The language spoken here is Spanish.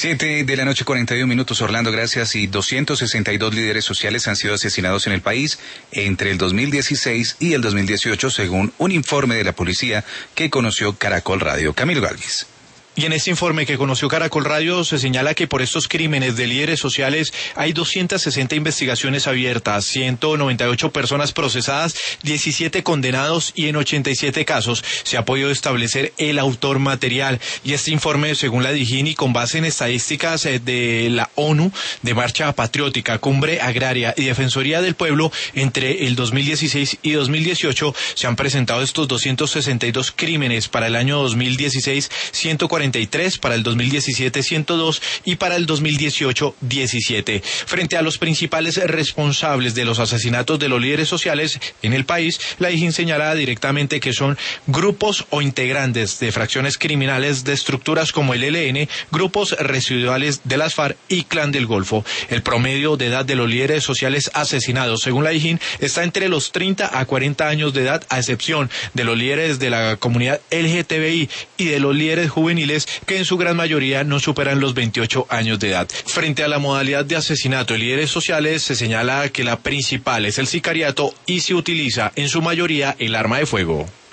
7 de la noche, 41 minutos, Orlando, gracias. Y 262 líderes sociales han sido asesinados en el país entre el 2016 y el 2018, según un informe de la policía que conoció Caracol Radio. Camilo Galvis. Y en este informe que conoció Caracol Radio se señala que por estos crímenes de líderes sociales hay 260 investigaciones abiertas, 198 personas procesadas, 17 condenados y en 87 casos se ha podido establecer el autor material. Y este informe, según la DIGIN y con base en estadísticas de la ONU, de Marcha Patriótica, Cumbre Agraria y Defensoría del Pueblo, entre el 2016 y 2018 se han presentado estos 262 crímenes. Para el año 2016, 143, para el 2017 102 y para el 2018 17. Frente a los principales responsables de los asesinatos de los líderes sociales en el país, la DIGIN señala directamente que son grupos o integrantes de fracciones criminales de estructuras como el ELN, grupos residuales de las FARC y Clan del Golfo. El promedio de edad de los líderes sociales asesinados, según la DIGIN, está entre los 30 a 40 años de edad, a excepción de los líderes de la comunidad LGTBI y de los líderes juveniles, que en su gran mayoría no superan los 28 años de edad. Frente a la modalidad de asesinato de líderes sociales, se señala que la principal es el sicariato y se utiliza en su mayoría el arma de fuego.